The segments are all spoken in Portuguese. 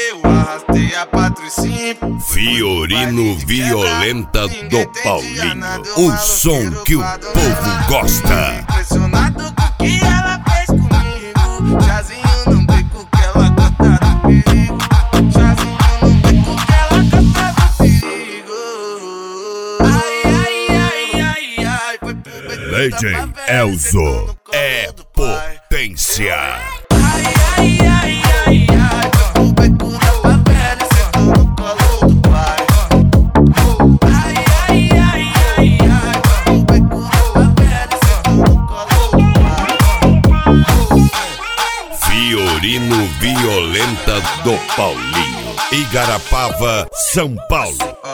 Eu arrastei a patricinha. Fiorino Violenta do Paulinho. O som que o povo gosta. Impressionado com o que ela fez comigo. Chazinho no beco que ela gosta do perigo. Chazinho no beco que ela gosta do perigo. Ai, ai, ai, ai, ai. Foi pro beco DJ da favela, Elzo sentou no colo é do pai. potência. Ai, ai, ai, ai, ai. Foi pro beco da favela, sentou no colo do pai. Ai, ai, ai, ai, ai. Foi pro beco da favela, sentou no colo do pai. Fiorino Violenta do Paulinho. Igarapava, São Paulo.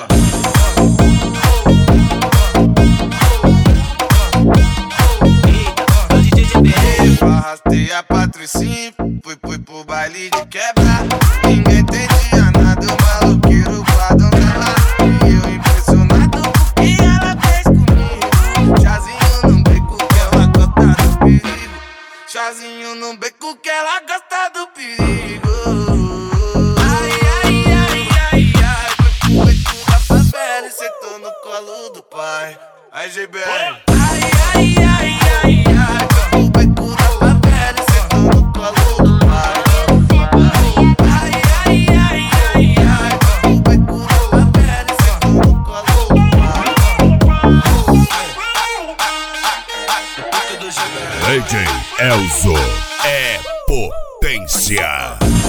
Eu arrastei a patricinha, fui pro baile de quebra. Ninguém entendia nada, o maloqueiro guardando ela. E eu impressionado com o que ela fez comigo. Chazinho no beco que ela gosta do perigo. Chazinho no beco que ela gosta do perigo. Ai, ai, ai, ai, ai. Foi pro beco da favela e sentou no colo do pai. Aí, GBR. Ai, ai, ai, ai, ai. Foi pro beco da favela e sentou no colo do pai. Ai, ai, ai, ai, ai. Foi pro beco da favela e sentou no colo do pai. DJ Elzo é potência.